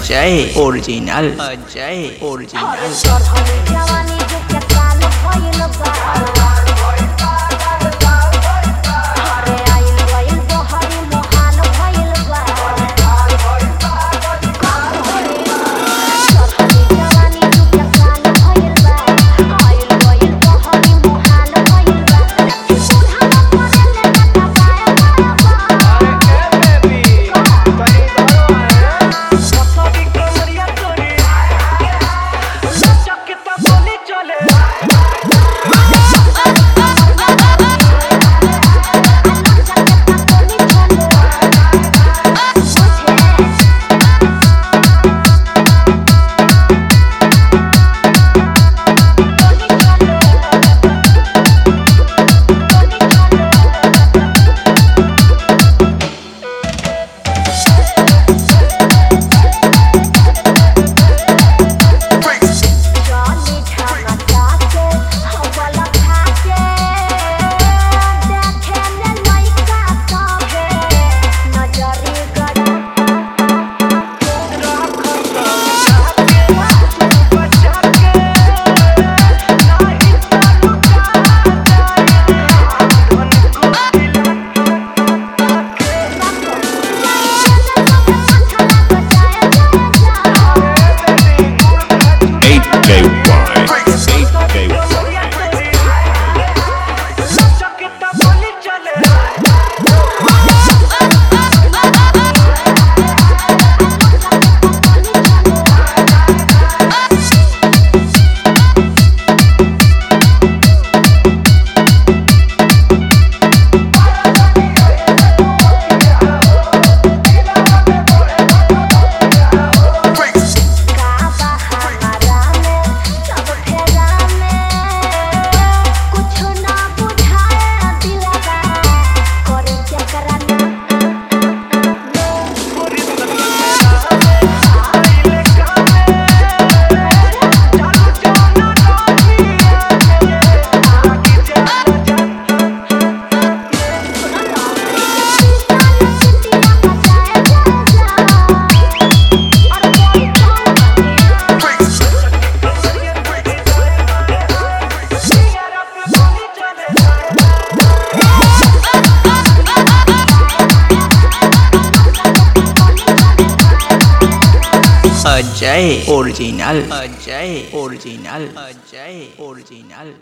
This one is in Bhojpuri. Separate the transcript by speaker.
Speaker 1: अजय ओरिजिनल अजय ओरिजिनल
Speaker 2: जवानी जो क्या काल भइल बा अरे आइल गइल बहरी मोहाल भइल बा जवानी जो क्या काल भइल बा आइल गइल बहरी मोहाल भइल बा सुधाना पड़ले कटा पाया अरे के बेबी करी धरो है सखी कमरिया तोरी लचक के त बोली चले
Speaker 1: Ajay original Ajay original Ajay original.